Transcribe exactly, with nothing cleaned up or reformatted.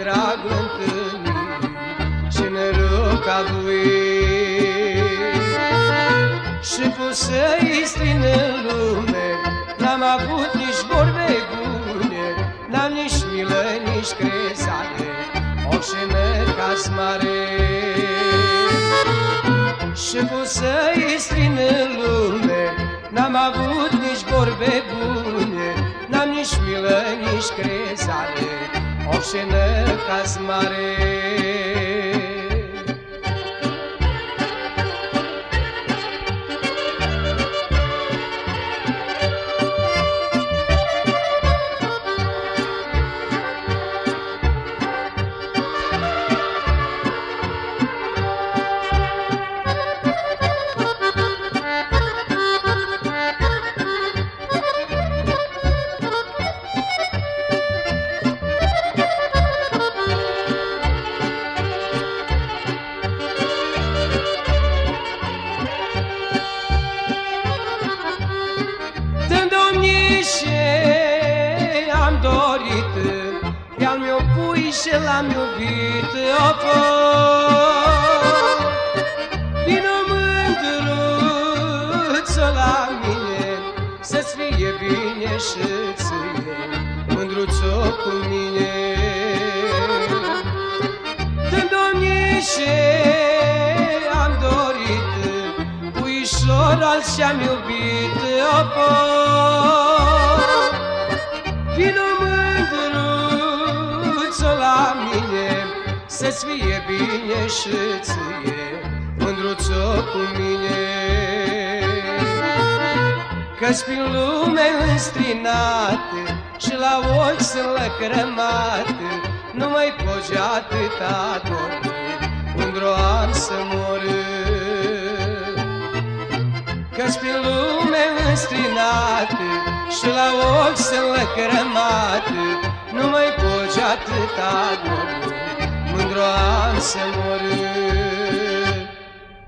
dragul întâlnit și năruca lui. Și pot să-i strin în lume, n-am avut nici vorbe bune, n-am nici milă, nici crezare, orice necaz mare. Și pot să-i strin în lume, n-am avut nici vorbe bune, n-am nici milă, nici crezare, orice necaz mare. Am dorit, i-al meu pui și l-am iubit, opo. Vino mândruță la mine, să-ți fie bine și ție, mândruță cu mine. Dă-mi, domnișe, am dorit, puișor al și-am iubit, opo. Vino mândruță la mine, să-ți fie bine și ție, mândruță cu mine. Că-s prin lume înstrinată și la ochi sunt lăcrămată, nu mai poți atâta dor, mândru am să mor. Că-s prin lume înstrinată și la ochi sunt lăcrămată, nu mai poți atâta dor, mândru am să mor.